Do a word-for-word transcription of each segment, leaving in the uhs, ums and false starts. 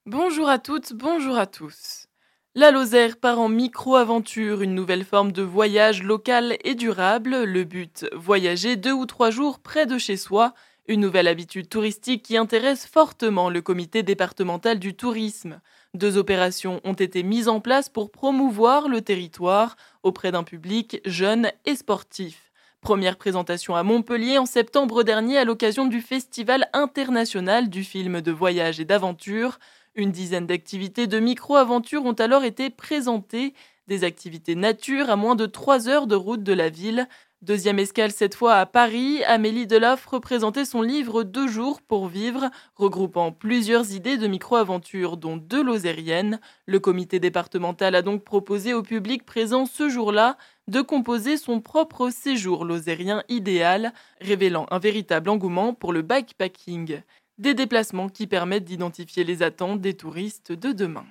Bonjour à toutes, bonjour à tous. La Lozère part en micro-aventure, une nouvelle forme de voyage local et durable. Le but, voyager deux ou trois jours près de chez soi. Une nouvelle habitude touristique qui intéresse fortement le comité départemental du tourisme. Deux opérations ont été mises en place pour promouvoir le territoire auprès d'un public jeune et sportif. Première présentation à Montpellier en septembre dernier à l'occasion du Festival international du film de voyage et d'aventure. Une dizaine d'activités de micro-aventures ont alors été présentées, des activités nature à moins de trois heures de route de la ville. Deuxième escale cette fois à Paris, Amélie Deloffre présentait son livre Deux jours pour vivre, regroupant plusieurs idées de micro-aventures, dont deux lozériennes. Le comité départemental a donc proposé au public présent ce jour-là de composer son propre séjour lozérien idéal, révélant un véritable engouement pour le bikepacking. Des déplacements qui permettent d'identifier les attentes des touristes de demain.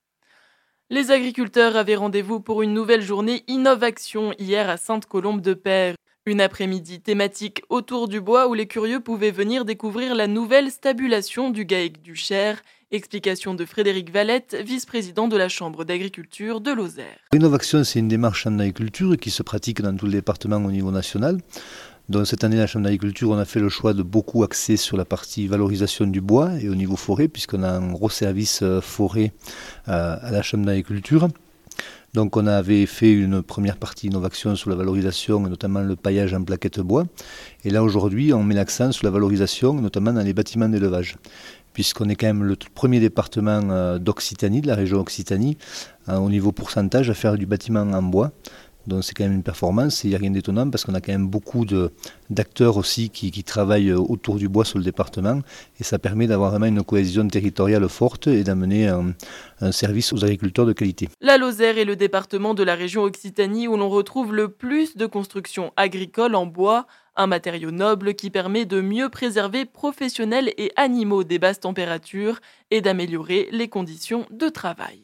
Les agriculteurs avaient rendez-vous pour une nouvelle journée Innovaction hier à Sainte-Colombe-de-Père. Une après-midi thématique autour du bois où les curieux pouvaient venir découvrir la nouvelle stabulation du GAEC du Cher. Explication de Frédéric Valette, vice-président de la Chambre d'agriculture de Lozère. L'innovation, c'est une démarche en agriculture qui se pratique dans tout le département au niveau national. Donc cette année, la Chambre d'agriculture, on a fait le choix de beaucoup axer sur la partie valorisation du bois et au niveau forêt, puisqu'on a un gros service forêt à la Chambre d'agriculture. Donc on avait fait une première partie innovation sur la valorisation, notamment le paillage en plaquettes bois. Et là aujourd'hui, on met l'accent sur la valorisation, notamment dans les bâtiments d'élevage, puisqu'on est quand même le premier département d'Occitanie, de la région Occitanie, au niveau pourcentage, à faire du bâtiment en bois. Donc c'est quand même une performance et il n'y a rien d'étonnant parce qu'on a quand même beaucoup de, d'acteurs aussi qui, qui travaillent autour du bois sur le département et ça permet d'avoir vraiment une cohésion territoriale forte et d'amener un, un service aux agriculteurs de qualité. La Lozère est le département de la région Occitanie où l'on retrouve le plus de constructions agricoles en bois, un matériau noble qui permet de mieux préserver professionnels et animaux des basses températures et d'améliorer les conditions de travail.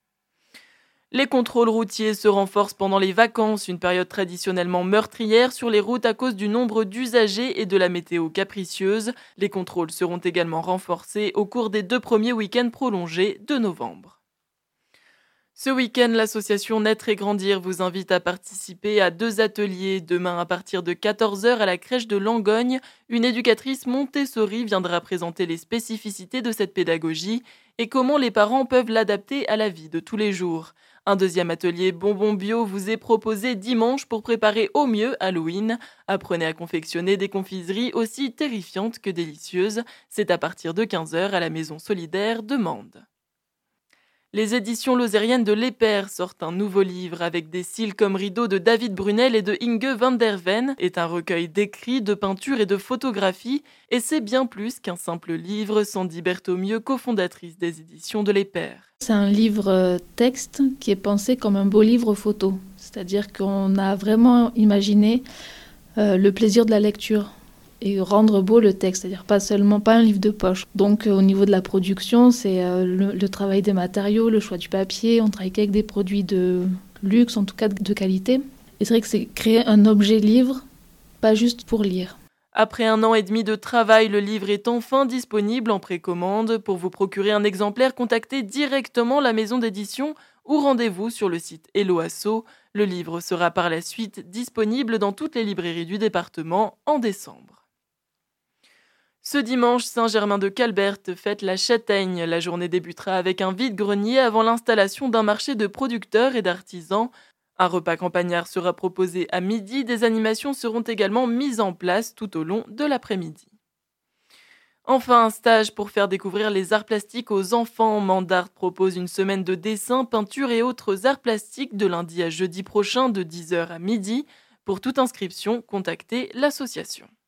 Les contrôles routiers se renforcent pendant les vacances, une période traditionnellement meurtrière sur les routes à cause du nombre d'usagers et de la météo capricieuse. Les contrôles seront également renforcés au cours des deux premiers week-ends prolongés de novembre. Ce week-end, l'association Naître et Grandir vous invite à participer à deux ateliers. Demain, à partir de quatorze heures à la crèche de Langogne, une éducatrice Montessori viendra présenter les spécificités de cette pédagogie et comment les parents peuvent l'adapter à la vie de tous les jours. Un deuxième atelier bonbons bio vous est proposé dimanche pour préparer au mieux Halloween. Apprenez à confectionner des confiseries aussi terrifiantes que délicieuses. C'est à partir de quinze heures à la Maison Solidaire de Mende. Les éditions lozériennes de l'Épère sortent un nouveau livre avec des cils comme rideaux de David Brunel et de Inge van der Ven. C'est un recueil d'écrits, de peintures et de photographies. Et c'est bien plus qu'un simple livre, Sandy Berthomieux, cofondatrice des éditions de l'Épère. C'est un livre texte qui est pensé comme un beau livre photo. C'est-à-dire qu'on a vraiment imaginé euh, le plaisir de la lecture et rendre beau le texte, c'est-à-dire pas seulement pas un livre de poche. Donc euh, au niveau de la production, c'est euh, le, le travail des matériaux, le choix du papier, on travaille avec des produits de luxe, en tout cas de qualité. Et c'est vrai que c'est créer un objet livre, pas juste pour lire. Après un an et demi de travail, le livre est enfin disponible en précommande. Pour vous procurer un exemplaire, contactez directement la maison d'édition ou rendez-vous sur le site Hello Asso. Le livre sera par la suite disponible dans toutes les librairies du département en décembre. Ce dimanche, Saint-Germain-de-Calberte fête la châtaigne. La journée débutera avec un vide-grenier avant l'installation d'un marché de producteurs et d'artisans. Un repas campagnard sera proposé à midi. Des animations seront également mises en place tout au long de l'après-midi. Enfin, un stage pour faire découvrir les arts plastiques aux enfants. Mandart propose une semaine de dessin, peinture et autres arts plastiques de lundi à jeudi prochain de dix heures à midi. Pour toute inscription, contactez l'association.